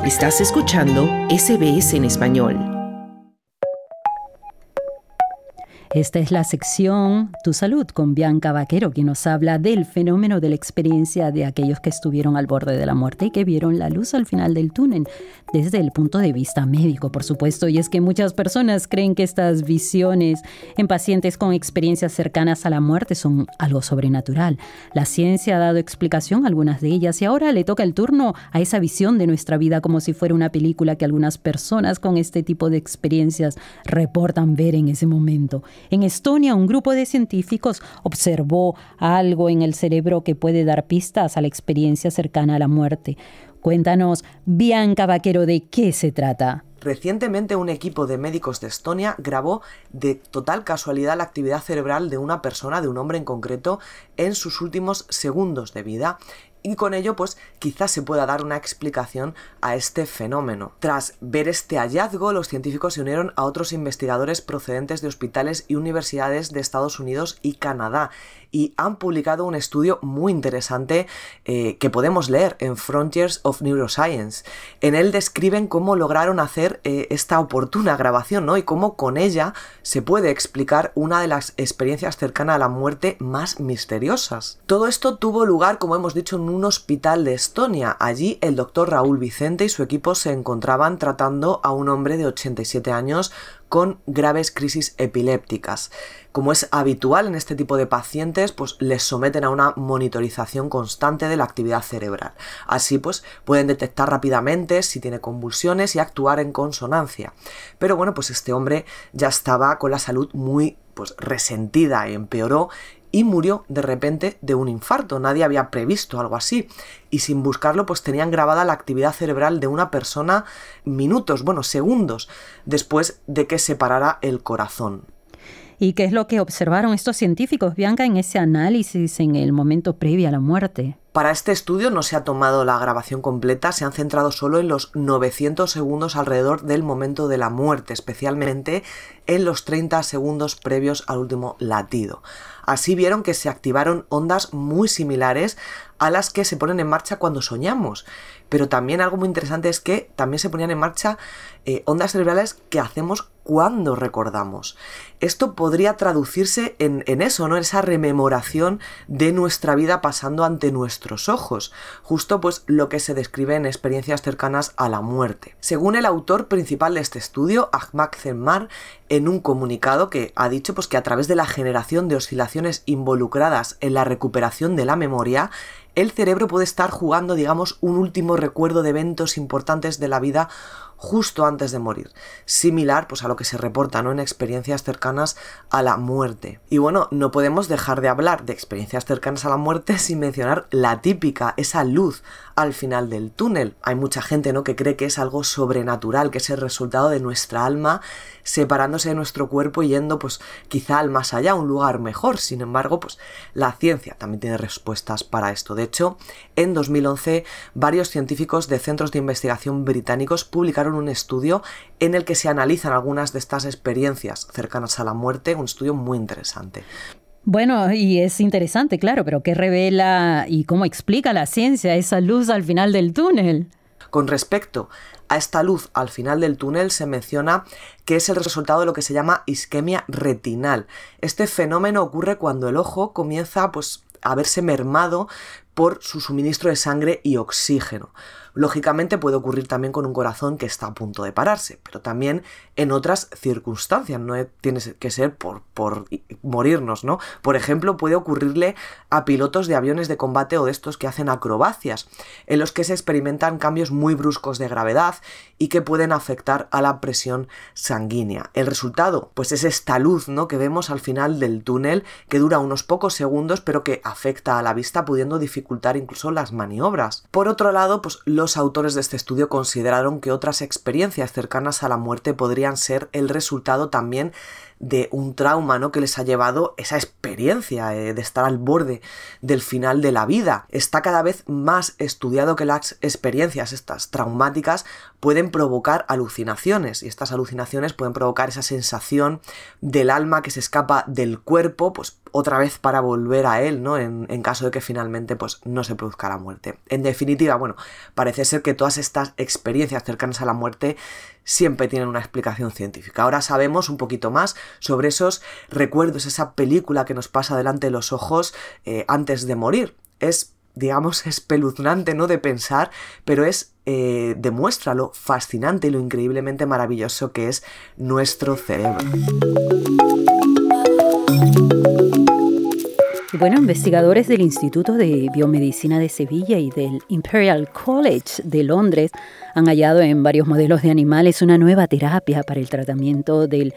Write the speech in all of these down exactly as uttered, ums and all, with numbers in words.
Estás escuchando S B S en español. Esta es la sección Tu Salud con Bianca Vaquero, quien nos habla del fenómeno de la experiencia de aquellos que estuvieron al borde de la muerte y que vieron la luz al final del túnel, desde el punto de vista médico, por supuesto. Y es que muchas personas creen que estas visiones en pacientes con experiencias cercanas a la muerte son algo sobrenatural. La ciencia ha dado explicación a algunas de ellas y ahora le toca el turno a esa visión de nuestra vida como si fuera una película que algunas personas con este tipo de experiencias reportan ver en ese momento. En Estonia, un grupo de científicos observó algo en el cerebro que puede dar pistas a la experiencia cercana a la muerte. Cuéntanos, Bianca Vaquero, ¿de qué se trata? Recientemente un equipo de médicos de Estonia grabó de total casualidad la actividad cerebral de una persona, de un hombre en concreto, en sus últimos segundos de vida. Y con ello, pues, quizás se pueda dar una explicación a este fenómeno. Tras ver este hallazgo, los científicos se unieron a otros investigadores procedentes de hospitales y universidades de Estados Unidos y Canadá y han publicado un estudio muy interesante eh, que podemos leer en Frontiers of Neuroscience. En él describen cómo lograron hacer eh, esta oportuna grabación, ¿no? Y cómo con ella se puede explicar una de las experiencias cercanas a la muerte más misteriosas. Todo esto tuvo lugar, como hemos dicho, en un hospital de Estonia. Allí el doctor Raúl Vicente y su equipo se encontraban tratando a un hombre de ochenta y siete años con graves crisis epilépticas. Como es habitual en este tipo de pacientes, pues les someten a una monitorización constante de la actividad cerebral. Así pues pueden detectar rápidamente si tiene convulsiones y actuar en consonancia. Pero bueno, pues este hombre ya estaba con la salud muy pues resentida, empeoró y murió de repente de un infarto. Nadie había previsto algo así. Y sin buscarlo, pues tenían grabada la actividad cerebral de una persona minutos, bueno, segundos, después de que se parara el corazón. ¿Y qué es lo que observaron estos científicos, Bianca, en ese análisis en el momento previo a la muerte? Para este estudio no se ha tomado la grabación completa, se han centrado solo en los novecientos segundos alrededor del momento de la muerte, especialmente en los treinta segundos previos al último latido. Así vieron que se activaron ondas muy similares a las que se ponen en marcha cuando soñamos. Pero también algo muy interesante es que también se ponían en marcha eh, ondas cerebrales que hacemos cuando recordamos. Esto podría traducirse en, en eso, ¿no? En esa rememoración de nuestra vida pasando ante nuestros ojos. Justo pues lo que se describe en experiencias cercanas a la muerte. Según el autor principal de este estudio, Ahmad Zemmar, en un comunicado que ha dicho pues, que a través de la generación de oscilaciones involucradas en la recuperación de la memoria, el cerebro puede estar jugando, digamos, un último recuerdo de eventos importantes de la vida justo antes de morir, similar pues a lo que se reporta, ¿no? En experiencias cercanas a la muerte. Y bueno, no podemos dejar de hablar de experiencias cercanas a la muerte sin mencionar la típica, esa luz al final del túnel. Hay mucha gente, ¿no? que cree que es algo sobrenatural, que es el resultado de nuestra alma separándose de nuestro cuerpo y yendo pues quizá al más allá, a un lugar mejor. Sin embargo, pues la ciencia también tiene respuestas para esto. De hecho, en dos mil once varios científicos de centros de investigación británicos publicaron un estudio en el que se analizan algunas de estas experiencias cercanas a la muerte, un estudio muy interesante. Bueno, y es interesante, claro, pero ¿qué revela y cómo explica la ciencia esa luz al final del túnel? Con respecto a esta luz al final del túnel se menciona que es el resultado de lo que se llama isquemia retinal. Este fenómeno ocurre cuando el ojo comienza pues, a verse mermado por su suministro de sangre y oxígeno. Lógicamente puede ocurrir también con un corazón que está a punto de pararse, pero también en otras circunstancias, no tiene que ser por, por morirnos, ¿no? Por ejemplo, puede ocurrirle a pilotos de aviones de combate o de estos que hacen acrobacias, en los que se experimentan cambios muy bruscos de gravedad y que pueden afectar a la presión sanguínea. El resultado, pues es esta luz, ¿no? que vemos al final del túnel, que dura unos pocos segundos, pero que afecta a la vista, pudiendo dificultar incluso las maniobras. Por otro lado, pues los Los autores de este estudio consideraron que otras experiencias cercanas a la muerte podrían ser el resultado también de un trauma, ¿no? que les ha llevado esa experiencia eh, de estar al borde del final de la vida. Está cada vez más estudiado que las experiencias estas traumáticas pueden provocar alucinaciones y estas alucinaciones pueden provocar esa sensación del alma que se escapa del cuerpo, pues otra vez para volver a él, ¿no? En, en caso de que finalmente pues, no se produzca la muerte. En definitiva, bueno, parece ser que todas estas experiencias cercanas a la muerte siempre tienen una explicación científica. Ahora sabemos un poquito más sobre esos recuerdos, esa película que nos pasa delante de los ojos eh, antes de morir. Es, digamos, espeluznante, ¿no?, de pensar, pero es eh, demuestra lo fascinante y lo increíblemente maravilloso que es nuestro cerebro. Y bueno, investigadores del Instituto de Biomedicina de Sevilla y del Imperial College de Londres han hallado en varios modelos de animales una nueva terapia para el tratamiento del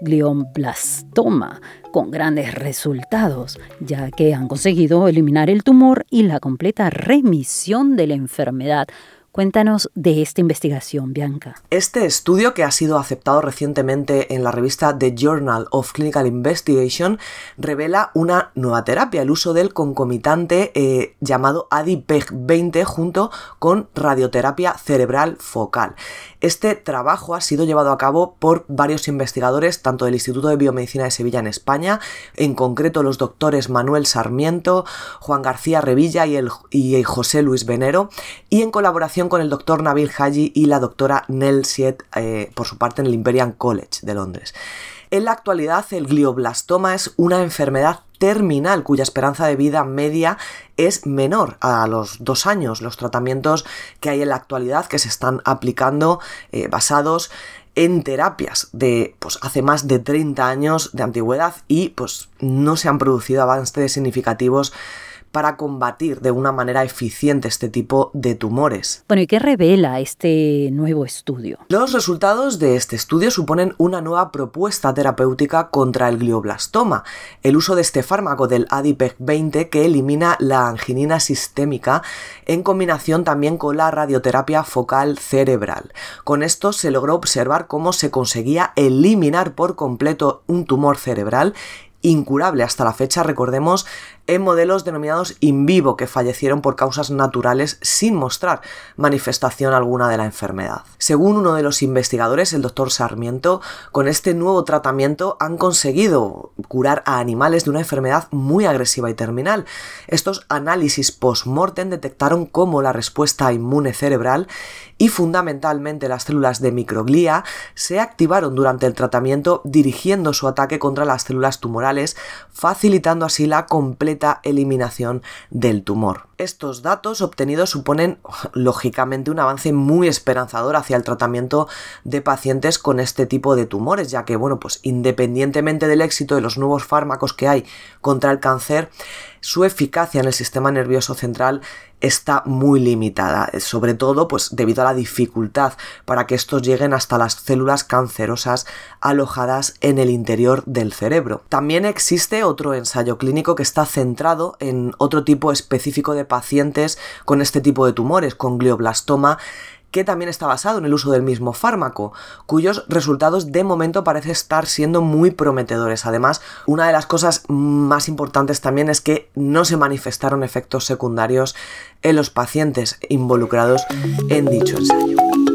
glioblastoma, con grandes resultados, ya que han conseguido eliminar el tumor y la completa remisión de la enfermedad. Cuéntanos de esta investigación, Bianca. Este estudio, que ha sido aceptado recientemente en la revista The Journal of Clinical Investigation, revela una nueva terapia, el uso del concomitante eh, llamado A D I P E G veinte junto con radioterapia cerebral focal. Este trabajo ha sido llevado a cabo por varios investigadores, tanto del Instituto de Biomedicina de Sevilla en España, en concreto los doctores Manuel Sarmiento, Juan García Revilla y, el, y José Luis Venero, y en colaboración con el doctor Nabil Haji y la doctora Nell Siet, eh, por su parte en el Imperial College de Londres. En la actualidad, el glioblastoma es una enfermedad terminal cuya esperanza de vida media es menor a los dos años. Los tratamientos que hay en la actualidad que se están aplicando eh, basados en terapias de pues, hace más de treinta años de antigüedad y pues, no se han producido avances significativos para combatir de una manera eficiente este tipo de tumores. Bueno, ¿y qué revela este nuevo estudio? Los resultados de este estudio suponen una nueva propuesta terapéutica contra el glioblastoma, el uso de este fármaco del A D I P E G veinte que elimina la anginina sistémica en combinación también con la radioterapia focal cerebral. Con esto se logró observar cómo se conseguía eliminar por completo un tumor cerebral incurable hasta la fecha, recordemos, en modelos denominados in vivo que fallecieron por causas naturales sin mostrar manifestación alguna de la enfermedad. Según uno de los investigadores, el doctor Sarmiento, con este nuevo tratamiento han conseguido curar a animales de una enfermedad muy agresiva y terminal. Estos análisis post-mortem detectaron cómo la respuesta inmune cerebral y fundamentalmente las células de microglía se activaron durante el tratamiento dirigiendo su ataque contra las células tumorales, facilitando así la completa eliminación del tumor. Estos datos obtenidos suponen, lógicamente, un avance muy esperanzador hacia el tratamiento de pacientes con este tipo de tumores, ya que, bueno, pues independientemente del éxito de los nuevos fármacos que hay contra el cáncer, su eficacia en el sistema nervioso central está muy limitada, sobre todo pues debido a la dificultad para que estos lleguen hasta las células cancerosas alojadas en el interior del cerebro. También existe otro ensayo clínico que está centrado en otro tipo específico de pacientes con este tipo de tumores, con glioblastoma, que también está basado en el uso del mismo fármaco, cuyos resultados de momento parecen estar siendo muy prometedores. Además, una de las cosas más importantes también es que no se manifestaron efectos secundarios en los pacientes involucrados en dicho ensayo.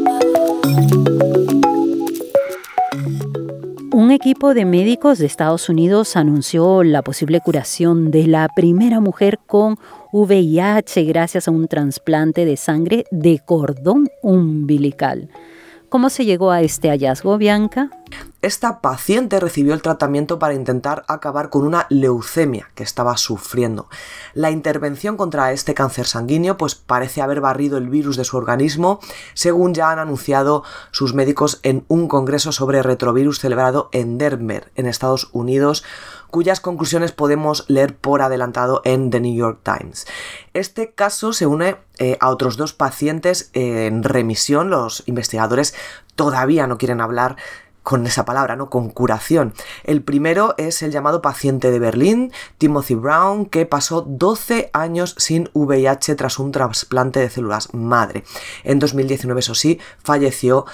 Un equipo de médicos de Estados Unidos anunció la posible curación de la primera mujer con V I H gracias a un trasplante de sangre de cordón umbilical. ¿Cómo se llegó a este hallazgo, Bianca? Esta paciente recibió el tratamiento para intentar acabar con una leucemia que estaba sufriendo. La intervención contra este cáncer sanguíneo pues parece haber barrido el virus de su organismo, según ya han anunciado sus médicos en un congreso sobre retrovirus celebrado en Denver, en Estados Unidos, cuyas conclusiones podemos leer por adelantado en The New York Times. Este caso se une eh, a otros dos pacientes eh, en remisión. Los investigadores todavía no quieren hablar con esa palabra, ¿no? Con curación. El primero es el llamado paciente de Berlín, Timothy Brown, que pasó doce años sin V I H tras un trasplante de células madre. En dos mil diecinueve, eso sí, falleció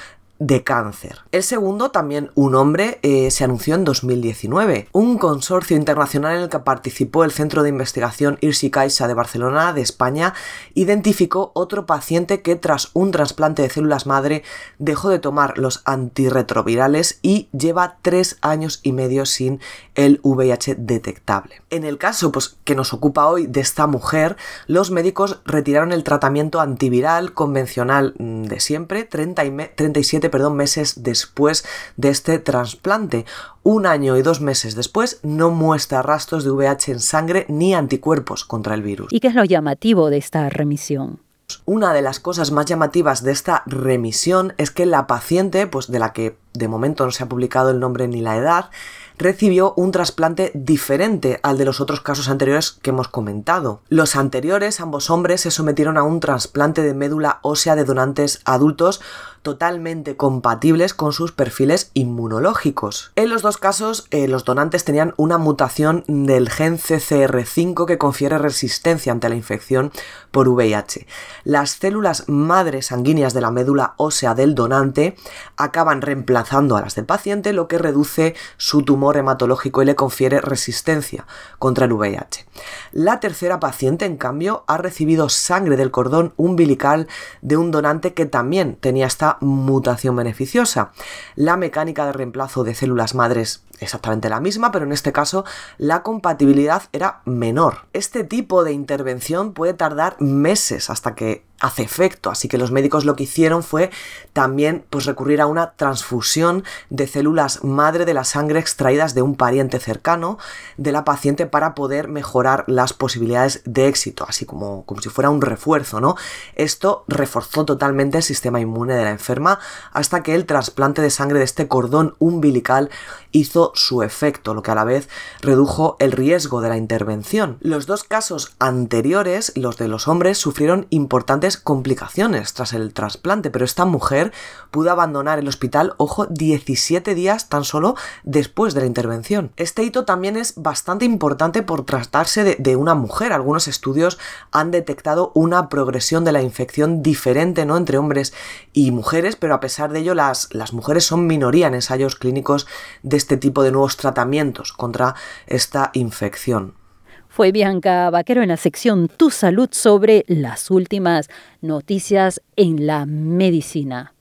de cáncer. El segundo, también un hombre, eh, se anunció en dos mil diecinueve. Un consorcio internacional en el que participó el Centro de Investigación Irsi Caixa de Barcelona, de España, identificó otro paciente que tras un trasplante de células madre dejó de tomar los antirretrovirales y lleva tres años y medio sin el V I H detectable. En el caso pues, que nos ocupa hoy de esta mujer, los médicos retiraron el tratamiento antiviral convencional de siempre treinta y siete perdón, meses después de este trasplante. Un año y dos meses después no muestra rastros de V I H en sangre ni anticuerpos contra el virus. ¿Y qué es lo llamativo de esta remisión? Una de las cosas más llamativas de esta remisión es que la paciente, pues de la que de momento no se ha publicado el nombre ni la edad, recibió un trasplante diferente al de los otros casos anteriores que hemos comentado. Los anteriores, ambos hombres, se sometieron a un trasplante de médula ósea de donantes adultos totalmente compatibles con sus perfiles inmunológicos. En los dos casos, eh, los donantes tenían una mutación del gen C C R cinco que confiere resistencia ante la infección por V I H. Las células madre sanguíneas de la médula ósea del donante acaban reemplazando a las del paciente, lo que reduce su tumor hematológico y le confiere resistencia contra el V I H. La tercera paciente, en cambio, ha recibido sangre del cordón umbilical de un donante que también tenía esta mutación beneficiosa. La mecánica de reemplazo de células madres exactamente la misma, pero en este caso la compatibilidad era menor. Este tipo de intervención puede tardar meses hasta que hace efecto, así que los médicos lo que hicieron fue también pues, recurrir a una transfusión de células madre de la sangre extraídas de un pariente cercano de la paciente para poder mejorar las posibilidades de éxito, así como, como si fuera un refuerzo, ¿no? Esto reforzó totalmente el sistema inmune de la enferma hasta que el trasplante de sangre de este cordón umbilical hizo su efecto, lo que a la vez redujo el riesgo de la intervención. Los dos casos anteriores, los de los hombres, sufrieron importantes complicaciones tras el trasplante, pero esta mujer pudo abandonar el hospital, ojo, diecisiete días tan solo después de la intervención. Este hito también es bastante importante por tratarse de, de una mujer. Algunos estudios han detectado una progresión de la infección diferente, ¿no?, entre hombres y mujeres, pero a pesar de ello las, las mujeres son minoría en ensayos clínicos de este tipo de nuevos tratamientos contra esta infección. Fue Bianca Vaquero en la sección Tu Salud sobre las últimas noticias en la medicina.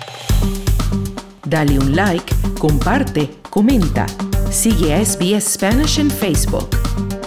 Dale un like, comparte, comenta. Sigue a S B S Spanish en Facebook.